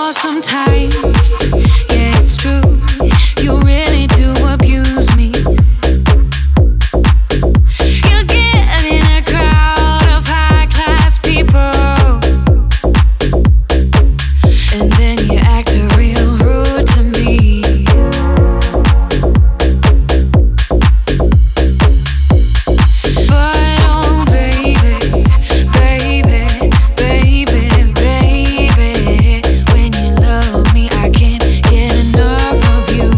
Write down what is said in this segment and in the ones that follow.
sometimes, yeah, it's true. You really do abuse me. You get in a crowd of high-class people, and then you act real rude to me. But oh baby, baby, baby, baby, when you love me, I can't get enough of you.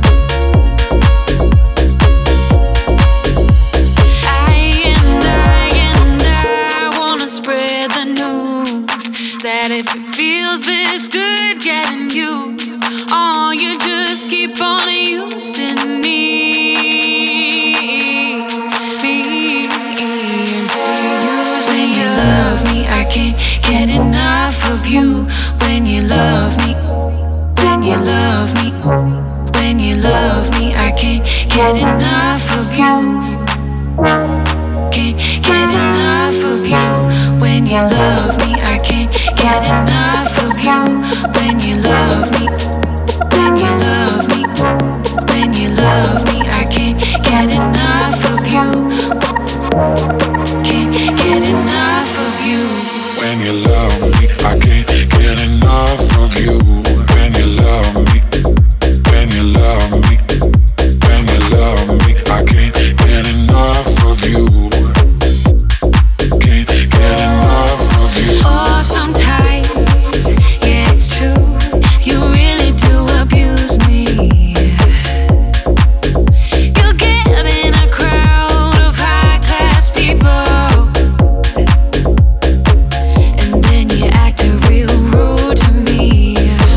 I wanna spread the news that if it feels this good getting you, oh, you just keep on using me. When you love me, I can't get enough of you. When you love me, when you love me, when you love me, I can't get enough of you. Can't get enough of you. When you love me, I can't get enough of you. When you love me, when you love me, when you love me, I can't get enough of you. Can't get enough of you. When you love me, I can't get enough of you. When you love me, when you love me, when you love me, I can't get enough of you. Can't get enough of you. Oh, sometimes, yeah, it's true. You really do abuse me. You get in a crowd of high-class people, and then you act real rude to me.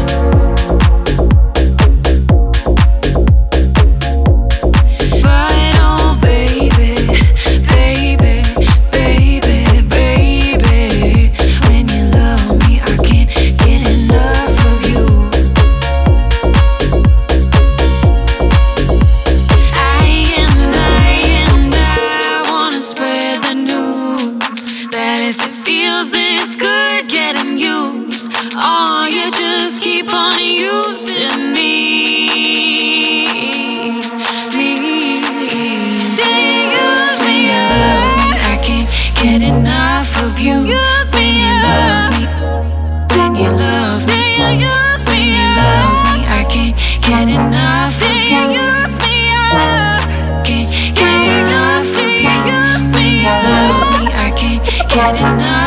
But oh baby, baby, baby, baby, when you love me, I can't get enough of you. I wanna spread the news that if it feels this good getting used, oh, you just keep on using me. When you love me, I can't get enough of you. When you love me, when you love me, when you love me, I can't get enough of you. Can't get enough of you. When you love me, I can't get enough.